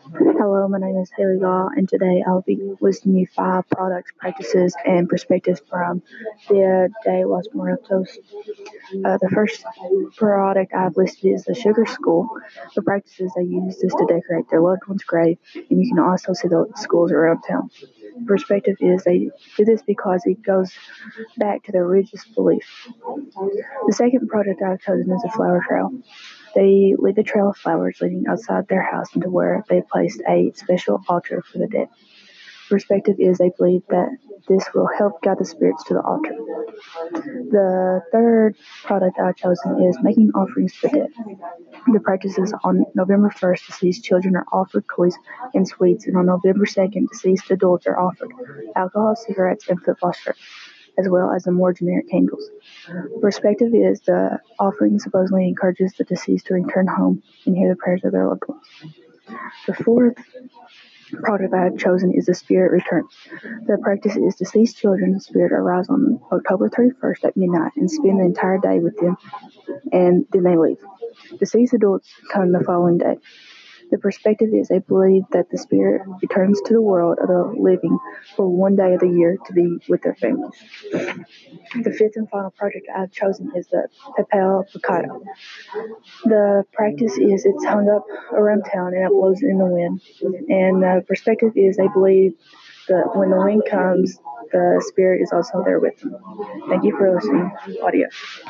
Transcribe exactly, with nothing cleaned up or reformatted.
Hello, my name is Haley Gaw, and today I'll be listing you five products, practices, and perspectives from Dia de los Muertos. Uh, the first product I've listed is the Sugar Skull. The practices they use is to decorate their loved one's grave, and you can also see the skulls around town. Perspective is they do this because it goes back to their religious belief. The second product I've chosen is a flower trail. They leave a trail of flowers leading outside their house into where they placed a special altar for the dead. Perspective is they believe that this will help guide the spirits to the altar. The third product I've chosen is making offerings to the dead. The practice is on November first, deceased children are offered toys and sweets, and on November second, deceased adults are offered alcohol, cigarettes, and football shirts, as well as the more generic candles. Perspective is the offering supposedly encourages the deceased to return home and hear the prayers of their loved ones. The fourth product I have chosen is the spirit return. The practice is deceased children's spirit arise on October thirty-first at midnight and spend the entire day with them, and then they leave. Deceased adults come the following day. The perspective is they believe that the spirit returns to the world of the living for one day of the year to be with their families. The fifth and final project I've chosen is the Papel Picado. The practice is it's hung up around town and it blows in the wind. And the perspective is they believe that when the wind comes, the spirit is also there with them. Thank you for listening. Audio.